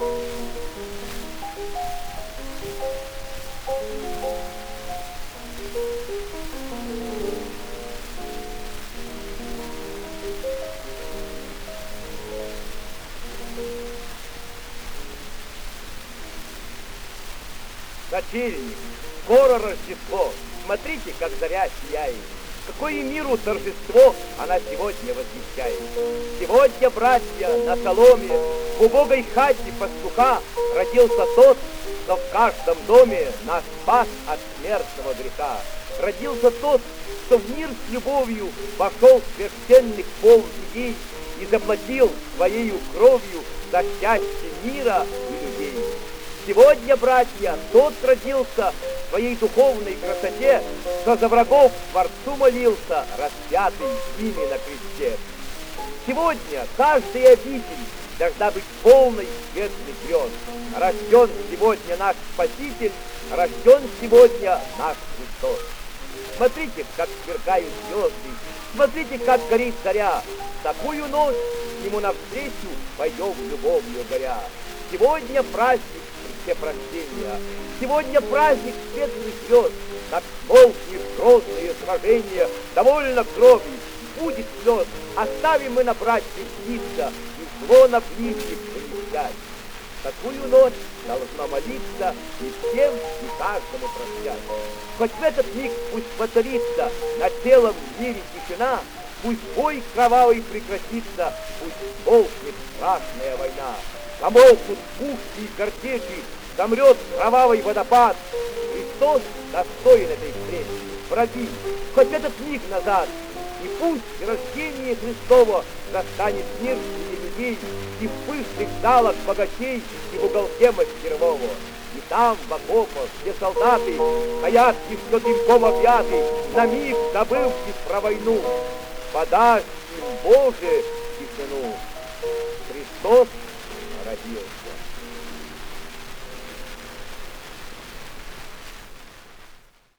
Сочельник, скоро Рождество, смотрите, как заря сияет. Какое миру торжество она сегодня возвещает. Сегодня, братья, на соломе, в убогой хате пастуха родился тот, кто в каждом доме нас спас от смертного греха. Родился тот, кто в мир с любовью вошел в священных пол людей и заплатил своею кровью за счастье мира и людей. Сегодня, братья, тот родился в своей духовной красоте, что за врагов Творцу молился, распятый ими на кресте. Сегодня каждая обитель должна быть полной светлых грез. Рожден сегодня наш Спаситель, рожден сегодня наш Христос. Смотрите, как сверкают звезды, смотрите, как горит заря. В такую ночь ему навстречу пойдем любовью горя. Сегодня праздник Всепрощения, сегодня праздник светлых звезд. Как смолкнет грозные сражения, довольно крови, будет слез. Оставим мы на братьев сниться и зло на ближних замечать. Такую ночь должно молиться и всем, и каждому прощать. Хоть в этот миг пусть воцарится на целом мире тишина, пусть бой кровавый прекратится, пусть смолкнет страшная война. Замолкнут пушки и картечи, замрет кровавый водопад. Христос достоин этой встречи. Враги, хоть этот миг назад, и пусть рождение Христово застанет мир среди людей и в пышных залах богачей и в уголке мастерового. И там, в окопах, где солдаты стоят еще дымком объяты, на миг забывшись про войну, подаст им, Боже, тишину. Христос родился.